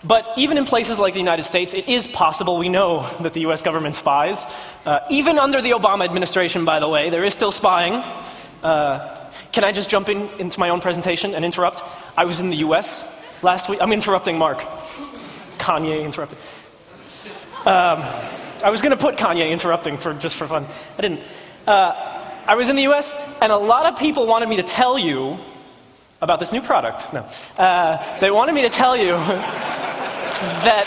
But even in places like the United States, it is possible. We know that the U.S. government spies. Even under the Obama administration, by the way, there is still spying. Can I just jump into my own presentation and interrupt? I was in the U.S. last week. I'm interrupting Mark. Kanye interrupting. I was going to put Kanye interrupting just for fun. I didn't. I was in the U.S., and a lot of people wanted me to tell you about this new product. No. They wanted me to tell you that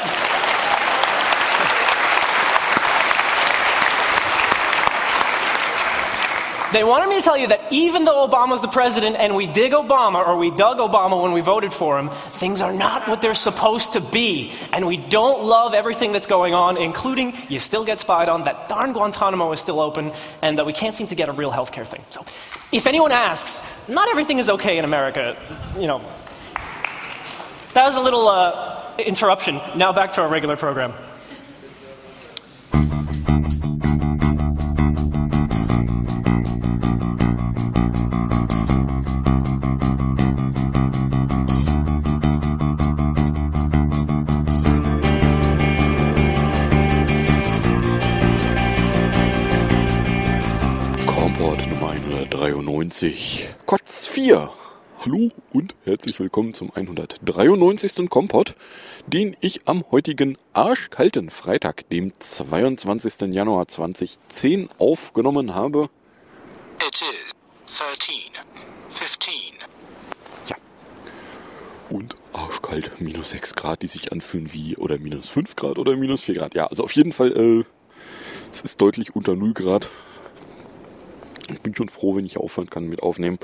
even though Obama's the president and we dug Obama when we voted for him, things are not what they're supposed to be. And we don't love everything that's going on, including you still get spied on, that darn Guantanamo is still open, and that we can't seem to get a real healthcare thing. So if anyone asks, not everything is okay in America, That was a little interruption. Now back to our regular program. Kompott Nummer 193, Kotz 4. Hallo und herzlich willkommen zum 193. Kompott, den ich am heutigen arschkalten Freitag, dem 22. Januar 2010 aufgenommen habe. It is 13:15. Ja. Und arschkalt, minus 6 Grad, die sich anfühlen wie, oder minus 5 Grad oder minus 4 Grad. Ja, also auf jeden Fall, es ist deutlich unter 0 Grad. Ich bin schon froh, wenn ich aufhören kann mit Aufnehmen.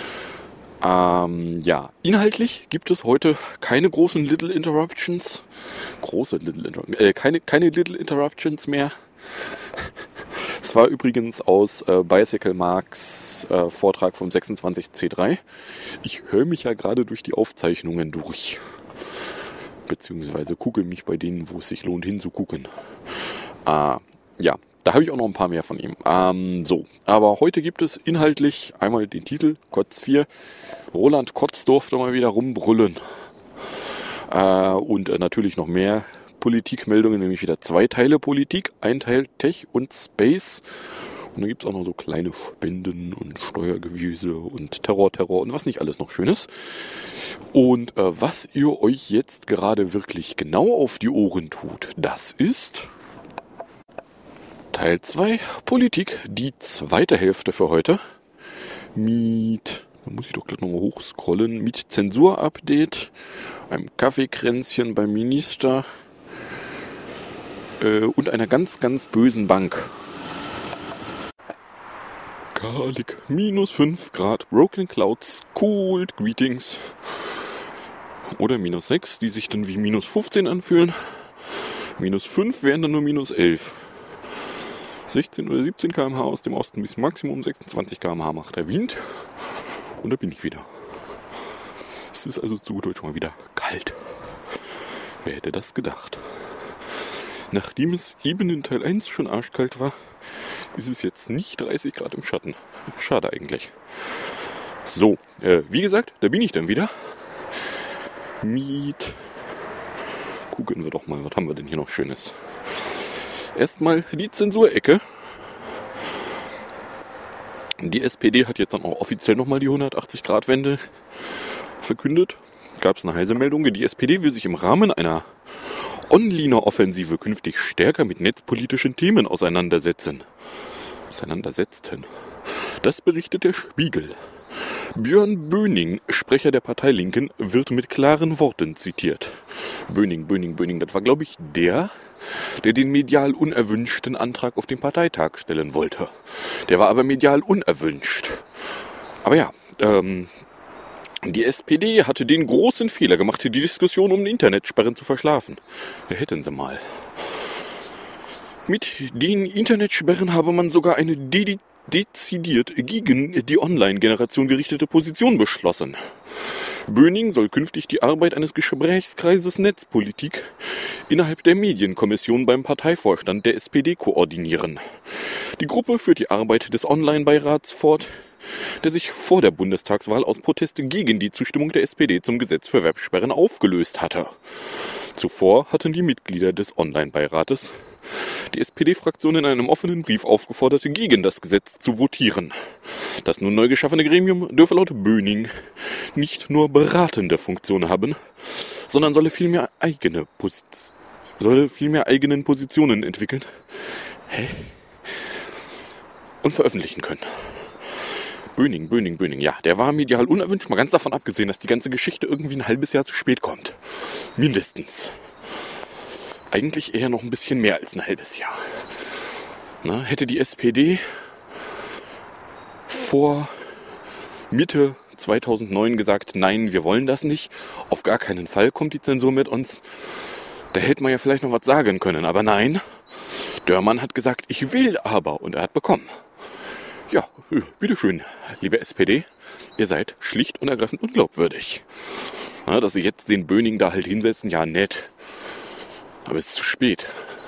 Ja, inhaltlich gibt es heute keine großen Little Interruptions. Keine Little Interruptions mehr. Es war übrigens aus Bicycle Marks Vortrag vom 26C3. Ich höre mich ja gerade durch die Aufzeichnungen durch. Beziehungsweise gucke mich bei denen, wo es sich lohnt hinzugucken. Ja. Da habe ich auch noch ein paar mehr von ihm. Aber heute gibt es inhaltlich einmal den Titel, Kotz 4. Roland Kotz durfte mal wieder rumbrüllen. Und natürlich noch mehr Politikmeldungen, nämlich wieder 2 Teile Politik, ein Teil Tech und Space. Und dann gibt es auch noch so kleine Spenden und Steuergewüse und Terror und was nicht alles noch Schönes. Und was ihr euch jetzt gerade wirklich genau auf die Ohren tut, das ist Teil 2, Politik, die zweite Hälfte für heute. Da muss ich doch gleich nochmal hochscrollen, mit Zensur-Update, einem Kaffeekränzchen beim Minister und einer ganz, ganz bösen Bank. Garlic, minus 5 Grad, Broken Clouds, cold greetings. Oder minus 6, die sich dann wie minus 15 anfühlen. Minus 5 wären dann nur minus 11. 16 oder 17 km/h aus dem Osten bis Maximum 26 km/h macht der Wind. Und da bin ich wieder. Es ist also zu Deutsch mal wieder kalt. Wer hätte das gedacht? Nachdem es eben in Teil 1 schon arschkalt war, ist es jetzt nicht 30 Grad im Schatten. Schade eigentlich. So, wie gesagt, da bin ich dann wieder. Gucken wir doch mal, was haben wir denn hier noch Schönes? Erstmal die Zensurecke. Die SPD hat jetzt dann auch offiziell nochmal die 180-Grad-Wende verkündet. Gab es eine heiße Meldung. Die SPD will sich im Rahmen einer Onliner-Offensive künftig stärker mit netzpolitischen Themen auseinandersetzen. Das berichtet der Spiegel. Björn Böning, Sprecher der Partei Linken, wird mit klaren Worten zitiert. Böning, das war, glaube ich, der den medial unerwünschten Antrag auf den Parteitag stellen wollte. Der war aber medial unerwünscht. Aber ja, die SPD hatte den großen Fehler gemacht, die Diskussion um Internetsperren zu verschlafen. Ja, hätten sie mal. Mit den Internetsperren habe man sogar eine dezidiert gegen die Online-Generation gerichtete Position beschlossen. Böning soll künftig die Arbeit eines Gesprächskreises Netzpolitik innerhalb der Medienkommission beim Parteivorstand der SPD koordinieren. Die Gruppe führt die Arbeit des Online-Beirats fort, der sich vor der Bundestagswahl aus Protest gegen die Zustimmung der SPD zum Gesetz für Websperren aufgelöst hatte. Zuvor hatten die Mitglieder des Online-Beirates die SPD-Fraktion in einem offenen Brief aufgefordert, gegen das Gesetz zu votieren. Das nun neu geschaffene Gremium dürfe laut Böning nicht nur beratende Funktion haben, sondern solle vielmehr eigenen Positionen entwickeln und veröffentlichen können. Böning, ja, der war medial unerwünscht, mal ganz davon abgesehen, dass die ganze Geschichte irgendwie ein halbes Jahr zu spät kommt. Mindestens. Eigentlich eher noch ein bisschen mehr als ein halbes Jahr. Na, hätte die SPD vor Mitte 2009 gesagt, nein, wir wollen das nicht, auf gar keinen Fall kommt die Zensur mit uns, da hätte man ja vielleicht noch was sagen können. Aber nein, Dörmann hat gesagt, ich will aber, und er hat bekommen. Ja, bitteschön, liebe SPD, ihr seid schlicht und ergreifend unglaubwürdig. Ja, dass sie jetzt den Böning da halt hinsetzen, ja nett. Aber es ist zu spät.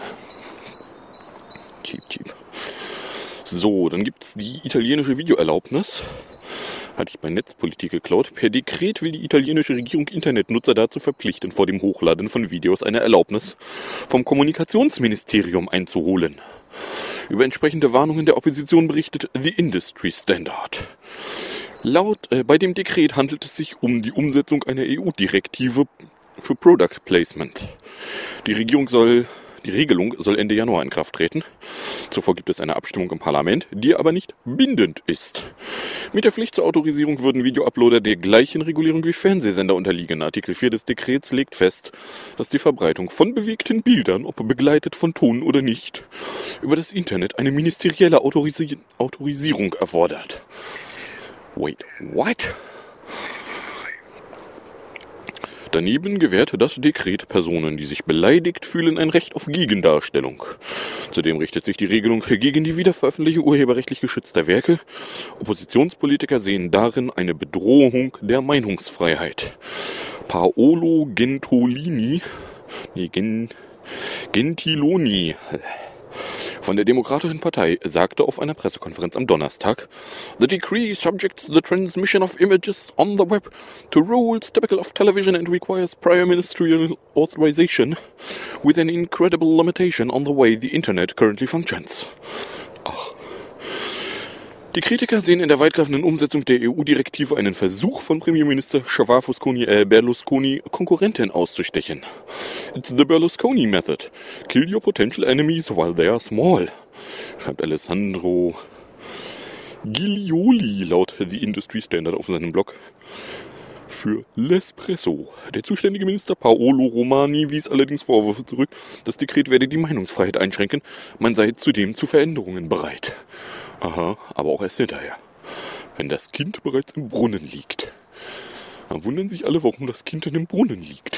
Cheap. So, dann gibt es die italienische Videoerlaubnis. Hatte ich bei Netzpolitik geklaut. Per Dekret will die italienische Regierung Internetnutzer dazu verpflichten, vor dem Hochladen von Videos eine Erlaubnis vom Kommunikationsministerium einzuholen. Über entsprechende Warnungen der Opposition berichtet The Industry Standard. Bei dem Dekret handelt es sich um die Umsetzung einer EU-Direktive für Product Placement. Die Regelung soll Ende Januar in Kraft treten. Zuvor gibt es eine Abstimmung im Parlament, die aber nicht bindend ist. Mit der Pflicht zur Autorisierung würden Videouploader der gleichen Regulierung wie Fernsehsender unterliegen. Artikel 4 des Dekrets legt fest, dass die Verbreitung von bewegten Bildern, ob begleitet von Ton oder nicht, über das Internet eine ministerielle Autorisierung erfordert. Wait, what? Daneben gewährt das Dekret Personen, die sich beleidigt fühlen, ein Recht auf Gegendarstellung. Zudem richtet sich die Regelung gegen die Wiederveröffentlichung urheberrechtlich geschützter Werke. Oppositionspolitiker sehen darin eine Bedrohung der Meinungsfreiheit. Paolo Gentiloni von der Demokratischen Partei sagte auf einer Pressekonferenz am Donnerstag, "The decree subjects the transmission of images on the web to rules typical of television and requires prior ministerial authorization with an incredible limitation on the way the Internet currently functions." Ach. Die Kritiker sehen in der weitgreifenden Umsetzung der EU-Direktive einen Versuch von Premierminister Berlusconi, Konkurrenten auszustechen. It's the Berlusconi method. Kill your potential enemies while they are small, schreibt Alessandro Giglioli laut The Industry Standard auf seinem Blog. Für L'Espresso. Der zuständige Minister Paolo Romani wies allerdings Vorwürfe zurück, das Dekret werde die Meinungsfreiheit einschränken, man sei zudem zu Veränderungen bereit. Aha, aber auch erst hinterher. Wenn das Kind bereits im Brunnen liegt. Dann wundern sich alle, warum das Kind in dem Brunnen liegt.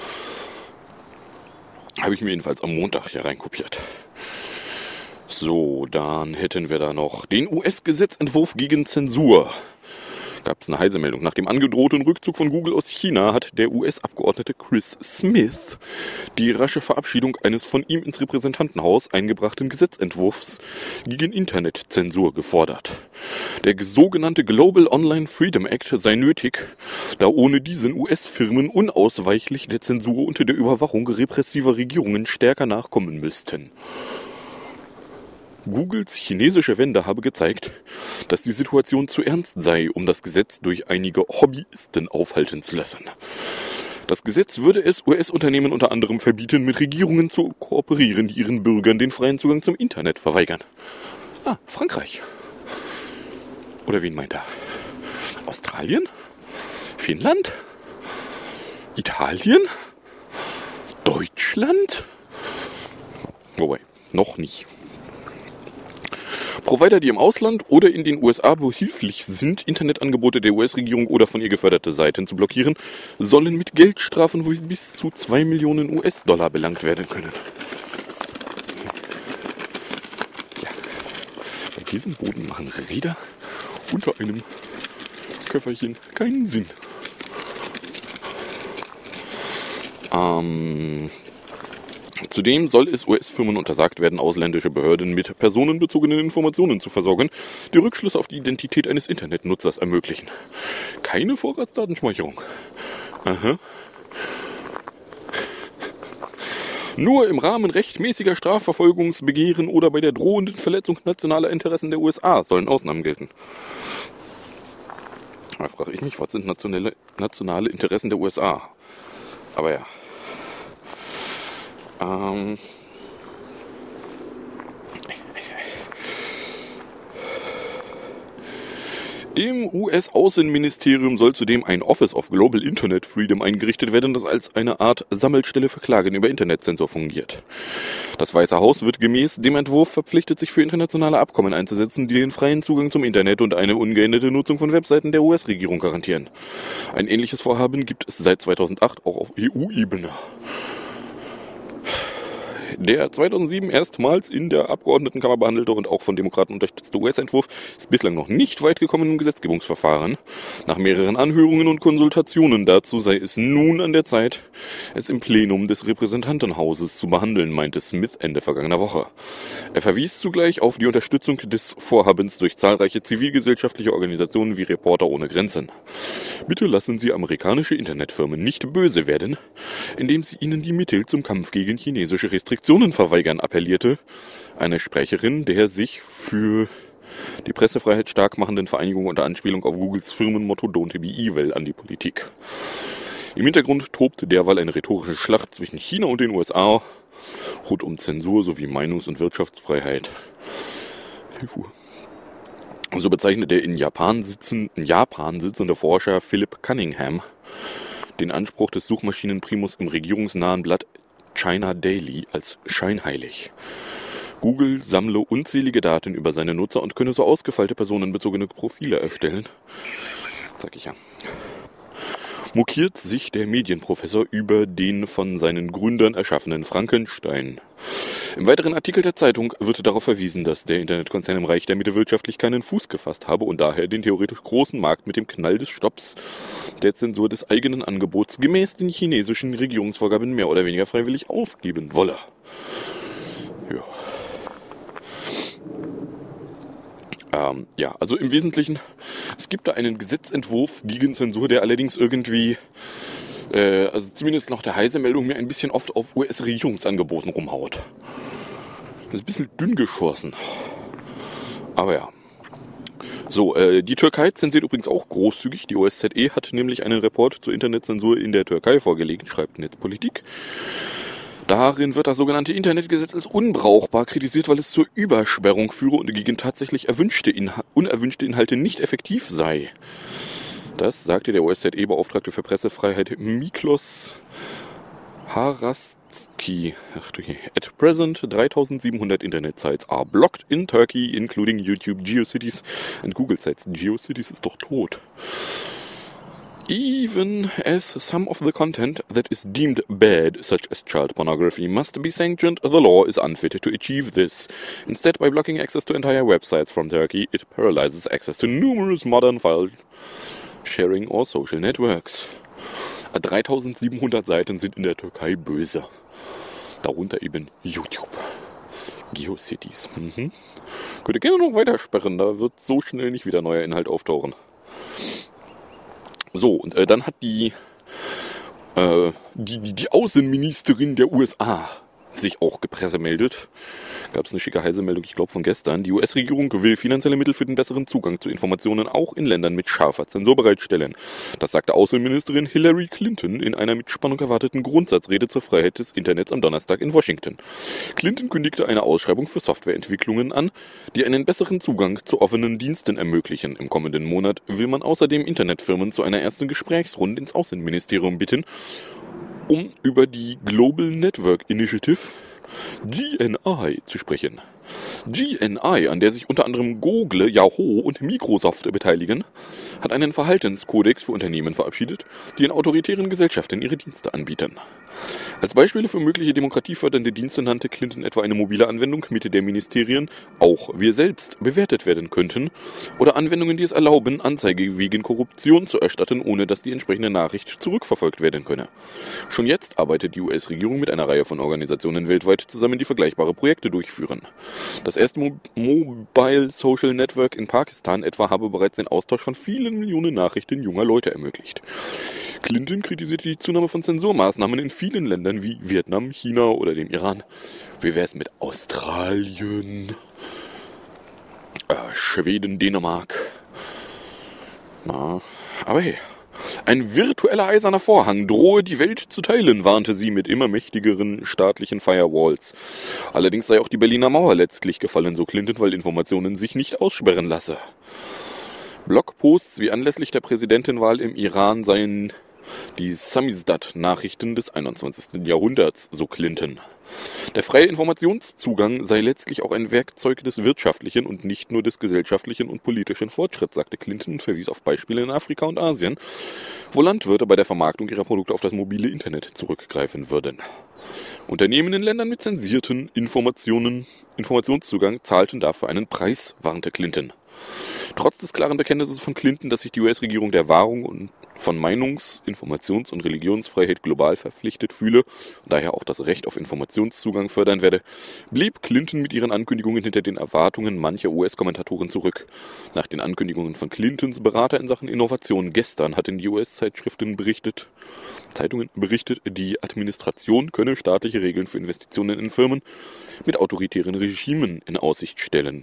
Habe ich mir jedenfalls am Montag hier reinkopiert. So, dann hätten wir da noch den US-Gesetzentwurf gegen Zensur. Gab es eine heiße Meldung. Nach dem angedrohten Rückzug von Google aus China hat der US-Abgeordnete Chris Smith die rasche Verabschiedung eines von ihm ins Repräsentantenhaus eingebrachten Gesetzentwurfs gegen Internetzensur gefordert. Der sogenannte Global Online Freedom Act sei nötig, da ohne diesen US-Firmen unausweichlich der Zensur unter der Überwachung repressiver Regierungen stärker nachkommen müssten. Googles chinesische Wende habe gezeigt, dass die Situation zu ernst sei, um das Gesetz durch einige Hobbyisten aufhalten zu lassen. Das Gesetz würde es US-Unternehmen unter anderem verbieten, mit Regierungen zu kooperieren, die ihren Bürgern den freien Zugang zum Internet verweigern. Ah, Frankreich. Oder wen meint er? Australien? Finnland? Italien? Deutschland? Wobei, noch nicht. Provider, die im Ausland oder in den USA behilflich sind, Internetangebote der US-Regierung oder von ihr geförderte Seiten zu blockieren, sollen mit Geldstrafen bis zu 2 Millionen US-Dollar belangt werden können. Ja. Bei diesem Boden machen Räder unter einem Köfferchen keinen Sinn. Zudem soll es US-Firmen untersagt werden, ausländische Behörden mit personenbezogenen Informationen zu versorgen, die Rückschlüsse auf die Identität eines Internetnutzers ermöglichen. Keine Vorratsdatenspeicherung. Aha. Nur im Rahmen rechtmäßiger Strafverfolgungsbegehren oder bei der drohenden Verletzung nationaler Interessen der USA sollen Ausnahmen gelten. Da frage ich mich, was sind nationale Interessen der USA? Aber ja. Im US-Außenministerium soll zudem ein Office of Global Internet Freedom eingerichtet werden, das als eine Art Sammelstelle für Klagen über Internetzensur fungiert. Das Weiße Haus wird gemäß dem Entwurf verpflichtet, sich für internationale Abkommen einzusetzen, die den freien Zugang zum Internet und eine ungeänderte Nutzung von Webseiten der US-Regierung garantieren. Ein ähnliches Vorhaben gibt es seit 2008 auch auf EU-Ebene. Der 2007 erstmals in der Abgeordnetenkammer behandelte und auch von Demokraten unterstützte US-Entwurf ist bislang noch nicht weit gekommen im Gesetzgebungsverfahren. Nach mehreren Anhörungen und Konsultationen dazu sei es nun an der Zeit, es im Plenum des Repräsentantenhauses zu behandeln, meinte Smith Ende vergangener Woche. Er verwies zugleich auf die Unterstützung des Vorhabens durch zahlreiche zivilgesellschaftliche Organisationen wie Reporter ohne Grenzen. Bitte lassen Sie amerikanische Internetfirmen nicht böse werden, indem sie ihnen die Mittel zum Kampf gegen chinesische Restriktionen verweigern, appellierte eine Sprecherin der sich für die Pressefreiheit stark machenden Vereinigung unter Anspielung auf Googles Firmenmotto Don't be evil an die Politik. Im Hintergrund tobte derweil eine rhetorische Schlacht zwischen China und den USA rund um Zensur sowie Meinungs- und Wirtschaftsfreiheit. So bezeichnet der in Japan sitzende Forscher Philip Cunningham den Anspruch des Suchmaschinenprimus im regierungsnahen Blatt China Daily als scheinheilig. Google sammle unzählige Daten über seine Nutzer und könne so ausgefeilte personenbezogene Profile erstellen. Sag ich ja. Mokiert sich der Medienprofessor über den von seinen Gründern erschaffenen Frankenstein. Im weiteren Artikel der Zeitung wird darauf verwiesen, dass der Internetkonzern im Reich der Mitte wirtschaftlich keinen Fuß gefasst habe und daher den theoretisch großen Markt mit dem Knall des Stopps der Zensur des eigenen Angebots gemäß den chinesischen Regierungsvorgaben mehr oder weniger freiwillig aufgeben wolle. Ja. Also im Wesentlichen, es gibt da einen Gesetzentwurf gegen Zensur, der allerdings irgendwie, also zumindest nach der Heise-Meldung, mir ein bisschen oft auf US-Regierungsangeboten rumhaut. Das ist ein bisschen dünn geschossen. Aber ja. So, die Türkei zensiert übrigens auch großzügig. Die OSZE hat nämlich einen Report zur Internetzensur in der Türkei vorgelegt, schreibt Netzpolitik. Darin wird das sogenannte Internetgesetz als unbrauchbar kritisiert, weil es zur Übersperrung führe und gegen tatsächlich unerwünschte Inhalte nicht effektiv sei. Das sagte der OSZE-Beauftragte für Pressefreiheit Miklos Harastki. At present, 3700 Internet-Sites are blocked in Turkey, including YouTube, GeoCities and Google Sites. GeoCities ist doch tot. Even as some of the content that is deemed bad, such as child pornography, must be sanctioned, the law is unfit to achieve this. Instead, by blocking access to entire websites from Turkey, it paralyzes access to numerous modern file sharing or social networks. 3700 Seiten sind in der Türkei böse. Darunter eben YouTube. GeoCities. Könnt ihr gerne noch weitersperren, da wird so schnell nicht wieder neuer Inhalt auftauchen. So, und dann hat die Außenministerin der USA sich auch gepressemeldet. Gab es eine schicke Heise-Meldung, ich glaube von gestern. Die US-Regierung will finanzielle Mittel für den besseren Zugang zu Informationen auch in Ländern mit scharfer Zensur bereitstellen. Das sagte Außenministerin Hillary Clinton in einer mit Spannung erwarteten Grundsatzrede zur Freiheit des Internets am Donnerstag in Washington. Clinton kündigte eine Ausschreibung für Softwareentwicklungen an, die einen besseren Zugang zu offenen Diensten ermöglichen. Im kommenden Monat will man außerdem Internetfirmen zu einer ersten Gesprächsrunde ins Außenministerium bitten, um über die Global Network Initiative GNI zu sprechen. GNI, an der sich unter anderem Google, Yahoo und Microsoft beteiligen, hat einen Verhaltenskodex für Unternehmen verabschiedet, die in autoritären Gesellschaften ihre Dienste anbieten. Als Beispiele für mögliche demokratiefördernde Dienste nannte Clinton etwa eine mobile Anwendung, mit der Ministerien, auch wir selbst, bewertet werden könnten, oder Anwendungen, die es erlauben, Anzeige wegen Korruption zu erstatten, ohne dass die entsprechende Nachricht zurückverfolgt werden könne. Schon jetzt arbeitet die US-Regierung mit einer Reihe von Organisationen weltweit zusammen, die vergleichbare Projekte durchführen. Das erste Mobile Social Network in Pakistan etwa habe bereits den Austausch von vielen Millionen Nachrichten junger Leute ermöglicht. Clinton kritisierte die Zunahme von Zensurmaßnahmen in vielen Ländern wie Vietnam, China oder dem Iran. Wie wär's mit Australien, Schweden, Dänemark? Na, aber hey, ein virtueller eiserner Vorhang drohe die Welt zu teilen, warnte sie mit immer mächtigeren staatlichen Firewalls. Allerdings sei auch die Berliner Mauer letztlich gefallen, so Clinton, weil Informationen sich nicht aussperren lasse. Blogposts wie anlässlich der Präsidentenwahl im Iran seien die Samizdat-Nachrichten des 21. Jahrhunderts, so Clinton. Der freie Informationszugang sei letztlich auch ein Werkzeug des wirtschaftlichen und nicht nur des gesellschaftlichen und politischen Fortschritts, sagte Clinton und verwies auf Beispiele in Afrika und Asien, wo Landwirte bei der Vermarktung ihrer Produkte auf das mobile Internet zurückgreifen würden. Unternehmen in Ländern mit zensierten Informationszugang zahlten dafür einen Preis, warnte Clinton. Trotz des klaren Bekenntnisses von Clinton, dass sich die US-Regierung der Wahrung von Meinungs-, Informations- und Religionsfreiheit global verpflichtet fühle und daher auch das Recht auf Informationszugang fördern werde, blieb Clinton mit ihren Ankündigungen hinter den Erwartungen mancher US-Kommentatoren zurück. Nach den Ankündigungen von Clintons Berater in Sachen Innovation gestern hatten die US-Zeitungen berichtet, die Administration könne staatliche Regeln für Investitionen in Firmen mit autoritären Regimen in Aussicht stellen.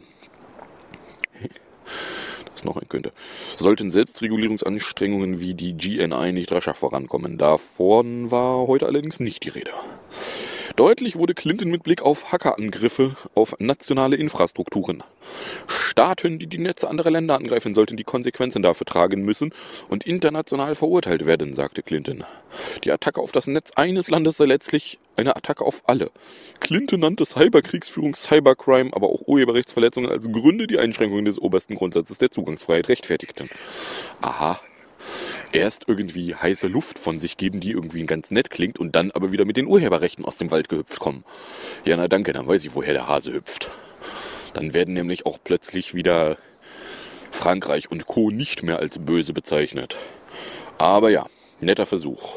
Das noch ein könnte. Sollten Selbstregulierungsanstrengungen wie die GNI nicht rascher vorankommen. Davon war heute allerdings nicht die Rede. Deutlich wurde Clinton mit Blick auf Hackerangriffe auf nationale Infrastrukturen. Staaten, die die Netze anderer Länder angreifen, sollten die Konsequenzen dafür tragen müssen und international verurteilt werden, sagte Clinton. Die Attacke auf das Netz eines Landes sei letztlich eine Attacke auf alle. Clinton nannte Cyberkriegsführung, Cybercrime, aber auch Urheberrechtsverletzungen als Gründe, die Einschränkungen des obersten Grundsatzes der Zugangsfreiheit rechtfertigten. Aha. Erst irgendwie heiße Luft von sich geben, die irgendwie ganz nett klingt und dann aber wieder mit den Urheberrechten aus dem Wald gehüpft kommen. Ja, na danke, dann weiß ich, woher der Hase hüpft. Dann werden nämlich auch plötzlich wieder Frankreich und Co. nicht mehr als böse bezeichnet. Aber ja, netter Versuch.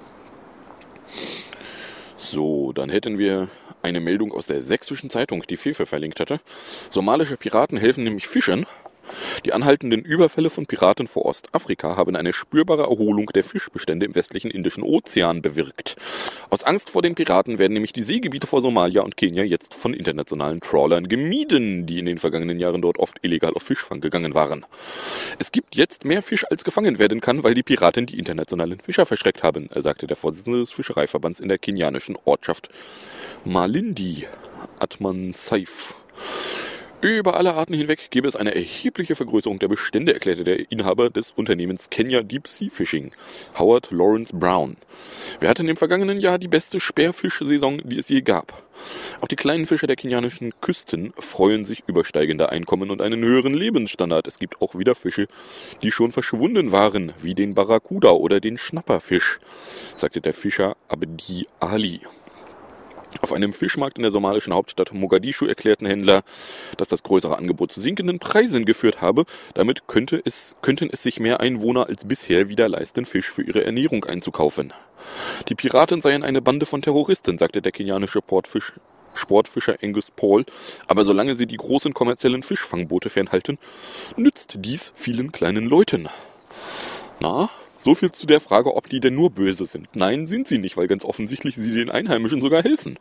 So, dann hätten wir eine Meldung aus der Sächsischen Zeitung, die Fefe verlinkt hatte. Somalische Piraten helfen nämlich Fischern. Die anhaltenden Überfälle von Piraten vor Ostafrika haben eine spürbare Erholung der Fischbestände im westlichen Indischen Ozean bewirkt. Aus Angst vor den Piraten werden nämlich die Seegebiete vor Somalia und Kenia jetzt von internationalen Trawlern gemieden, die in den vergangenen Jahren dort oft illegal auf Fischfang gegangen waren. Es gibt jetzt mehr Fisch, als gefangen werden kann, weil die Piraten die internationalen Fischer verschreckt haben, sagte der Vorsitzende des Fischereiverbands in der kenianischen Ortschaft Malindi, Atman Saif. Über alle Arten hinweg gäbe es eine erhebliche Vergrößerung der Bestände, erklärte der Inhaber des Unternehmens Kenya Deep Sea Fishing, Howard Lawrence Brown. Wir hatten im vergangenen Jahr die beste Sperrfischsaison, die es je gab. Auch die kleinen Fischer der kenianischen Küsten freuen sich über steigende Einkommen und einen höheren Lebensstandard. Es gibt auch wieder Fische, die schon verschwunden waren, wie den Barracuda oder den Schnapperfisch, sagte der Fischer Abdi Ali. Auf einem Fischmarkt in der somalischen Hauptstadt Mogadischu erklärten Händler, dass das größere Angebot zu sinkenden Preisen geführt habe. Damit könnten es sich mehr Einwohner als bisher wieder leisten, Fisch für ihre Ernährung einzukaufen. Die Piraten seien eine Bande von Terroristen, sagte der kenianische Sportfischer Angus Paul. Aber solange sie die großen kommerziellen Fischfangboote fernhalten, nützt dies vielen kleinen Leuten. Na? So viel zu der Frage, ob die denn nur böse sind. Nein, sind sie nicht, weil ganz offensichtlich sie den Einheimischen sogar helfen.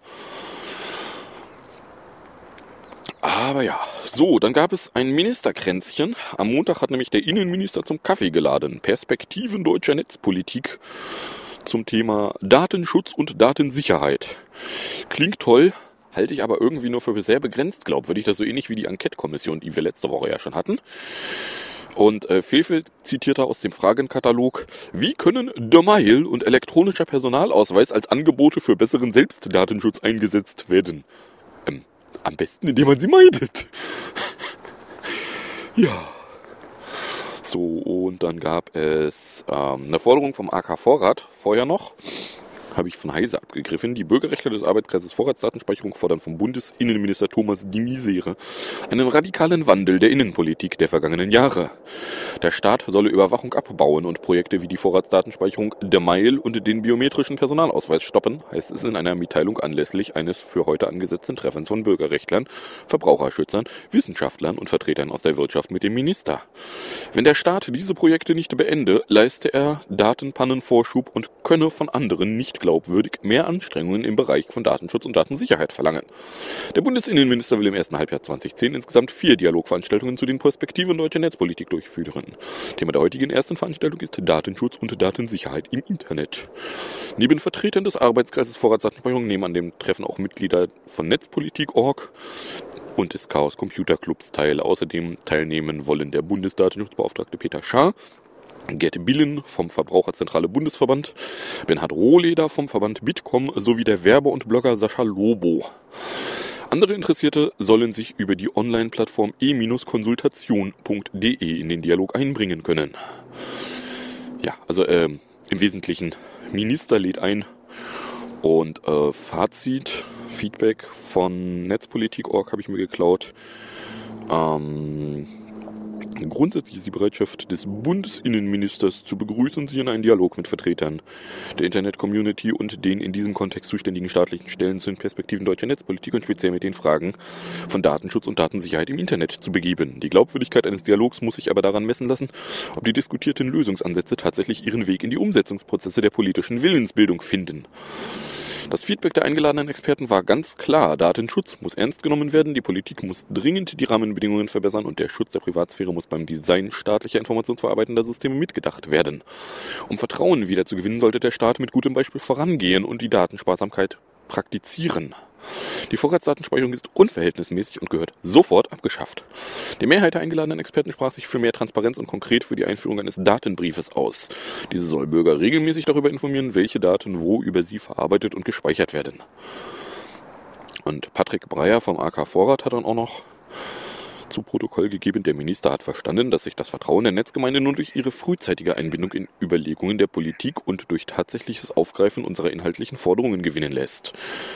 Aber ja, so, dann gab es ein Ministerkränzchen. Am Montag hat nämlich der Innenminister zum Kaffee geladen. Perspektiven deutscher Netzpolitik zum Thema Datenschutz und Datensicherheit. Klingt toll, halte ich aber irgendwie nur für sehr begrenzt glaubwürdig. Das ist so ähnlich wie die Enquete-Kommission, die wir letzte Woche ja schon hatten. Und Fefe zitierte aus dem Fragenkatalog: Wie können The Mile und elektronischer Personalausweis als Angebote für besseren Selbstdatenschutz eingesetzt werden? Am besten, indem man sie meidet. Ja. So, und dann gab es eine Forderung vom AK Vorrat, vorher noch. Habe ich von Heise abgegriffen. Die Bürgerrechtler des Arbeitskreises Vorratsdatenspeicherung fordern vom Bundesinnenminister Thomas de Maizière einen radikalen Wandel der Innenpolitik der vergangenen Jahre. Der Staat solle Überwachung abbauen und Projekte wie die Vorratsdatenspeicherung The Mile und den biometrischen Personalausweis stoppen, heißt es in einer Mitteilung anlässlich eines für heute angesetzten Treffens von Bürgerrechtlern, Verbraucherschützern, Wissenschaftlern und Vertretern aus der Wirtschaft mit dem Minister. Wenn der Staat diese Projekte nicht beende, leiste er Datenpannenvorschub und könne von anderen nicht glaubwürdig mehr Anstrengungen im Bereich von Datenschutz und Datensicherheit verlangen. Der Bundesinnenminister will im ersten Halbjahr 2010 insgesamt 4 Dialogveranstaltungen zu den Perspektiven deutscher Netzpolitik durchführen. Thema der heutigen ersten Veranstaltung ist Datenschutz und Datensicherheit im Internet. Neben Vertretern des Arbeitskreises Vorratsdatenspeicherung nehmen an dem Treffen auch Mitglieder von Netzpolitik.org und des Chaos Computer Clubs teil. Außerdem teilnehmen wollen der Bundesdatenschutzbeauftragte Peter Schaar, Gerd Billen vom Verbraucherzentrale Bundesverband, Bernhard Rohleder vom Verband Bitkom sowie der Werber und Blogger Sascha Lobo. Andere Interessierte sollen sich über die Online-Plattform e-konsultation.de in den Dialog einbringen können. Ja, also im Wesentlichen Minister lädt ein und Fazit, Feedback von Netzpolitik.org habe ich mir geklaut. Grundsätzlich ist die Bereitschaft des Bundesinnenministers zu begrüßen, sich in einen Dialog mit Vertretern der Internet-Community und den in diesem Kontext zuständigen staatlichen Stellen zu den Perspektiven deutscher Netzpolitik und speziell mit den Fragen von Datenschutz und Datensicherheit im Internet zu begeben. Die Glaubwürdigkeit eines Dialogs muss sich aber daran messen lassen, ob die diskutierten Lösungsansätze tatsächlich ihren Weg in die Umsetzungsprozesse der politischen Willensbildung finden. Das Feedback der eingeladenen Experten war ganz klar. Datenschutz muss ernst genommen werden, die Politik muss dringend die Rahmenbedingungen verbessern und der Schutz der Privatsphäre muss beim Design staatlicher informationsverarbeitender Systeme mitgedacht werden. Um Vertrauen wiederzugewinnen, sollte der Staat mit gutem Beispiel vorangehen und die Datensparsamkeit praktizieren. Die Vorratsdatenspeicherung ist unverhältnismäßig und gehört sofort abgeschafft. Die Mehrheit der eingeladenen Experten sprach sich für mehr Transparenz und konkret für die Einführung eines Datenbriefes aus. Diese soll Bürger regelmäßig darüber informieren, welche Daten wo über sie verarbeitet und gespeichert werden. Und Patrick Breyer vom AK Vorrat hat dann auch noch zu Protokoll gegeben, der Minister hat verstanden, dass sich das Vertrauen der Netzgemeinde nur durch ihre frühzeitige Einbindung in Überlegungen der Politik und durch tatsächliches Aufgreifen unserer inhaltlichen Forderungen gewinnen lässt.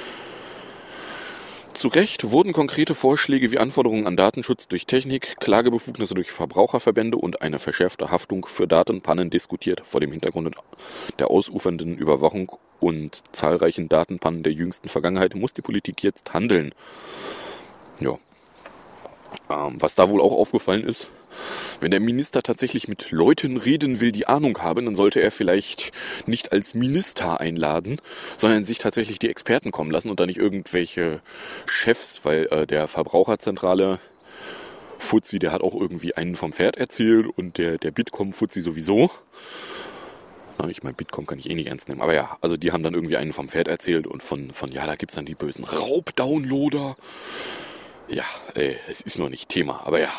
Zu Recht wurden konkrete Vorschläge wie Anforderungen an Datenschutz durch Technik, Klagebefugnisse durch Verbraucherverbände und eine verschärfte Haftung für Datenpannen diskutiert. Vor dem Hintergrund der ausufernden Überwachung und zahlreichen Datenpannen der jüngsten Vergangenheit muss die Politik jetzt handeln. Ja. Was da wohl auch aufgefallen ist, wenn der Minister tatsächlich mit Leuten reden will, die Ahnung haben, dann sollte er vielleicht nicht als Minister einladen, sondern sich tatsächlich die Experten kommen lassen und dann nicht irgendwelche Chefs, weil der Verbraucherzentrale Fuzzi, der hat auch irgendwie einen vom Pferd erzählt und der Bitkom Fuzzi sowieso. Na, ich meine, Bitkom kann ich eh nicht ernst nehmen, aber ja, also die haben dann irgendwie einen vom Pferd erzählt und von ja, da gibt's dann die bösen Raubdownloader. Ja, es ist noch nicht Thema, aber ja.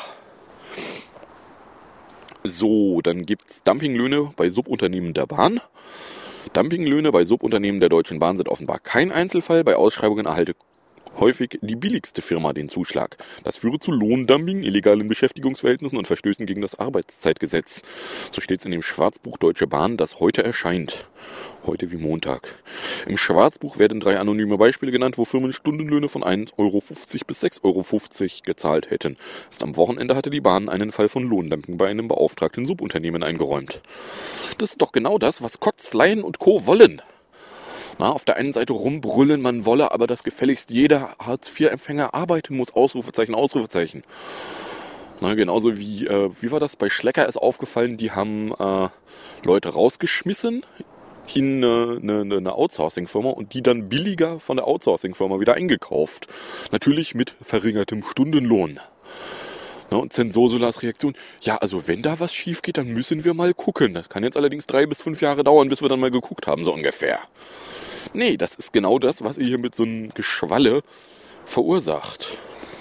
So, dann gibt's Dumpinglöhne bei Subunternehmen der Bahn. Dumpinglöhne bei Subunternehmen der Deutschen Bahn sind offenbar kein Einzelfall. Bei Ausschreibungen erhalte häufig die billigste Firma den Zuschlag. Das führe zu Lohndumping, illegalen Beschäftigungsverhältnissen und Verstößen gegen das Arbeitszeitgesetz. So steht es in dem Schwarzbuch Deutsche Bahn, das heute erscheint. Heute wie Montag. Im Schwarzbuch werden 3 anonyme Beispiele genannt, wo Firmen Stundenlöhne von 1,50 € bis 6,50 € gezahlt hätten. Erst am Wochenende hatte die Bahn einen Fall von Lohndumping bei einem beauftragten Subunternehmen eingeräumt. Das ist doch genau das, was Kotz, Laien und Co. wollen. Na, auf der einen Seite rumbrüllen, man wolle, aber dass gefälligst jeder Hartz-IV-Empfänger arbeiten muss. Ausrufezeichen, Ausrufezeichen. Na, genauso wie war das? Bei Schlecker ist aufgefallen, die haben Leute rausgeschmissen in eine Outsourcing-Firma und die dann billiger von der Outsourcing-Firma wieder eingekauft. Natürlich mit verringertem Stundenlohn. Na, und Zensosulas Reaktion, ja, also wenn da was schief geht, dann müssen wir mal gucken. Das kann jetzt allerdings 3 bis 5 Jahre dauern, bis wir dann mal geguckt haben, so ungefähr. Nee, das ist genau das, was ihr hier mit so einem Geschwalle verursacht.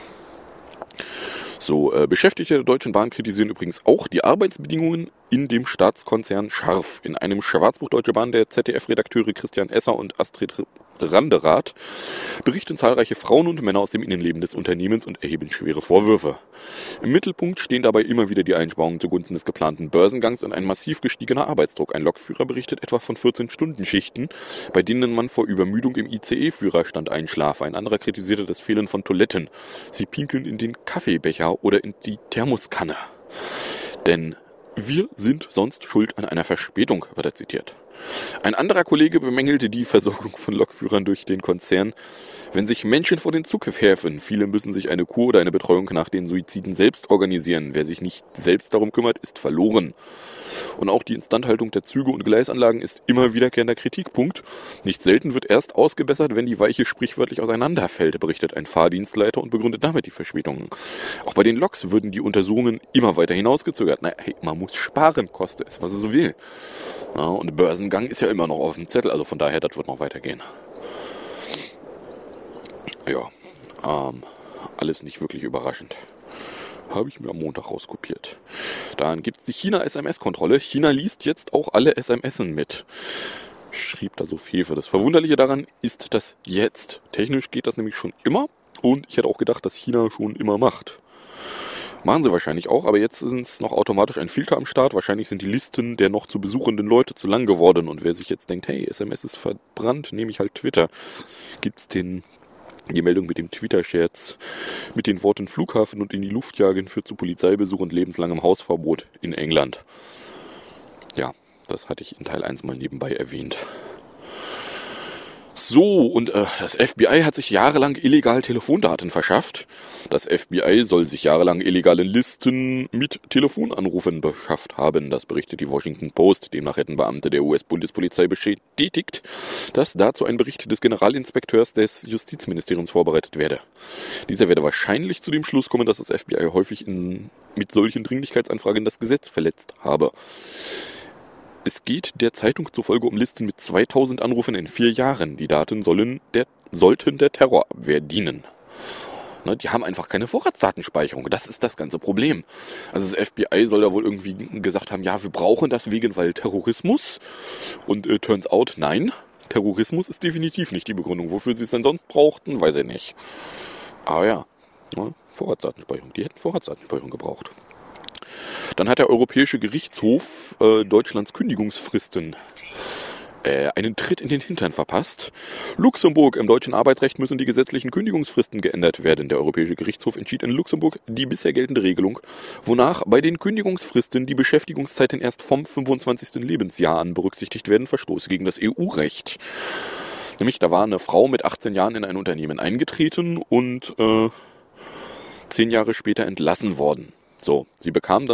So, Beschäftigte der Deutschen Bahn kritisieren übrigens auch die Arbeitsbedingungen in dem Staatskonzern scharf. In einem Schwarzbuch Deutsche Bahn der ZDF-Redakteure Christian Esser und Astrid Randerath berichten zahlreiche Frauen und Männer aus dem Innenleben des Unternehmens und erheben schwere Vorwürfe. Im Mittelpunkt stehen dabei immer wieder die Einsparungen zugunsten des geplanten Börsengangs und ein massiv gestiegener Arbeitsdruck. Ein Lokführer berichtet etwa von 14-Stunden-Schichten, bei denen man vor Übermüdung im ICE-Führerstand einschlafe. Ein anderer kritisierte das Fehlen von Toiletten. Sie pinkeln in den Kaffeebecher oder in die Thermoskanne. Denn wir sind sonst schuld an einer Verspätung, wird er zitiert. Ein anderer Kollege bemängelte die Versorgung von Lokführern durch den Konzern. Wenn sich Menschen vor den Zug werfen, viele müssen sich eine Kur oder eine Betreuung nach den Suiziden selbst organisieren. Wer sich nicht selbst darum kümmert, ist verloren. Und auch die Instandhaltung der Züge und Gleisanlagen ist immer wiederkehrender Kritikpunkt. Nicht selten wird erst ausgebessert, wenn die Weiche sprichwörtlich auseinanderfällt, berichtet ein Fahrdienstleiter und begründet damit die Verspätungen. Auch bei den Loks würden die Untersuchungen immer weiter hinausgezögert. Naja, hey, man muss sparen, koste es, was es will. Ja, und Börsengang ist ja immer noch auf dem Zettel, also von daher, das wird noch weitergehen. Ja, alles nicht wirklich überraschend. Habe ich mir am Montag rauskopiert. Dann gibt es die China-SMS-Kontrolle. China liest jetzt auch alle SMSen mit. Schrieb da so Fefe. Das Verwunderliche daran ist das jetzt. Technisch geht das nämlich schon immer. Und ich hätte auch gedacht, dass China schon immer macht. Machen sie wahrscheinlich auch, aber jetzt ist noch automatisch ein Filter am Start. Wahrscheinlich sind die Listen der noch zu besuchenden Leute zu lang geworden. Und wer sich jetzt denkt, hey, SMS ist verbrannt, nehme ich halt Twitter. Gibt's die Meldung mit dem Twitter-Scherz mit den Worten Flughafen und in die Luft jagen führt zu Polizeibesuch und lebenslangem Hausverbot in England. Ja, das hatte ich in Teil 1 mal nebenbei erwähnt. So, und das FBI hat sich jahrelang illegal Telefondaten verschafft. Das FBI soll sich jahrelang illegale Listen mit Telefonanrufen beschafft haben. Das berichtet die Washington Post. Demnach hätten Beamte der US-Bundespolizei bestätigt, dass dazu ein Bericht des Generalinspekteurs des Justizministeriums vorbereitet werde. Dieser werde wahrscheinlich zu dem Schluss kommen, dass das FBI häufig mit solchen Dringlichkeitsanfragen das Gesetz verletzt habe. Es geht der Zeitung zufolge um Listen mit 2000 Anrufen in 4 Jahren. Die Daten sollten der Terrorabwehr dienen. Ne, die haben einfach keine Vorratsdatenspeicherung. Das ist das ganze Problem. Also das FBI soll da wohl irgendwie gesagt haben, ja, wir brauchen das weil Terrorismus. Und turns out, nein, Terrorismus ist definitiv nicht die Begründung. Wofür sie es denn sonst brauchten, weiß ich nicht. Aber ja, ne, Vorratsdatenspeicherung. Die hätten Vorratsdatenspeicherung gebraucht. Dann hat der Europäische Gerichtshof Deutschlands Kündigungsfristen einen Tritt in den Hintern verpasst. Luxemburg: Im deutschen Arbeitsrecht müssen die gesetzlichen Kündigungsfristen geändert werden. Der Europäische Gerichtshof entschied in Luxemburg die bisher geltende Regelung, wonach bei den Kündigungsfristen die Beschäftigungszeiten erst vom 25. Lebensjahr an berücksichtigt werden, verstoße gegen das EU-Recht. Nämlich, da war eine Frau mit 18 Jahren in ein Unternehmen eingetreten und 10 Jahre später entlassen worden. So, sie bekam